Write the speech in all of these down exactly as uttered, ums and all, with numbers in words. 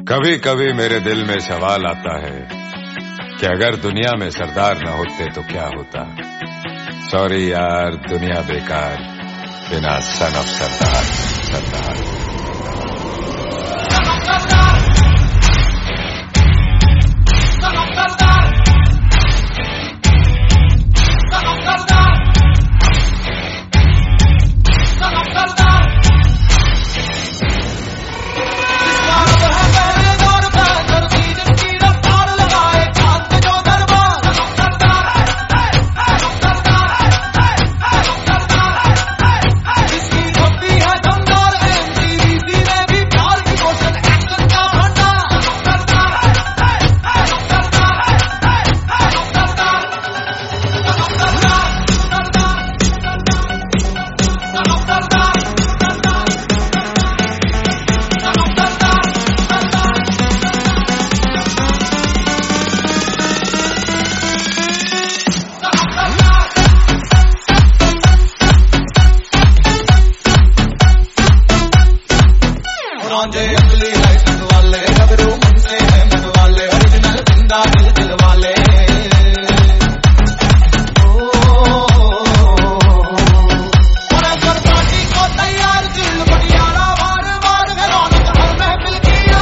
कभी कभी मेरे दिल में सवाल आता है कि अगर दुनिया में सरदार न होते तो क्या होता। सॉरी यार, दुनिया बेकार बिना सन ऑफ सरदार। सरदार असली लाइसेंस वाले गबरू मन से है मन वाले ओरिजिनल जिंदा दिल दिल वाले को तैयार दिल बटियारा बार बार घरों हर महफिल किया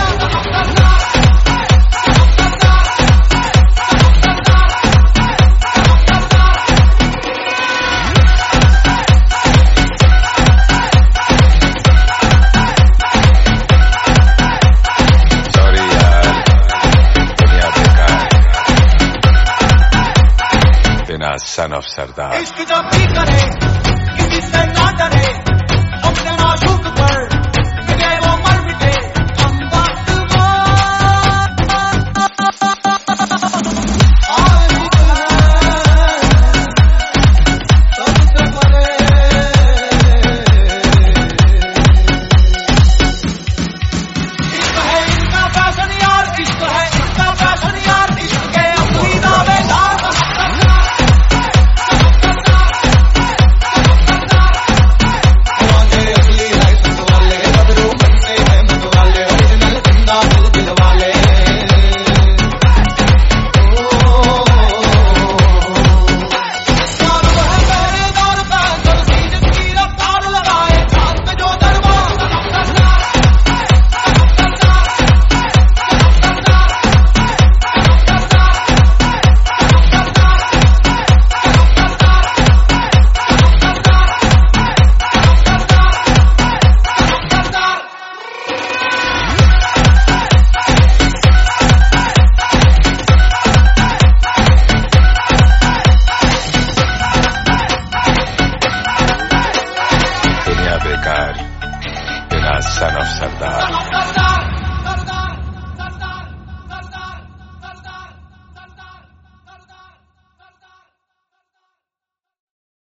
सन ऑफ सरदार। इश्क जब भी करे किसी से ना डरे अपने माशूक पर मिटे वो मर मिटे हम बात सबसे परे इश्क है इनका फैशन यार, इश्क है इनका फैशन यार, इश्क के अपनी दावेदार बेकार बिना सन ऑफ सरदार।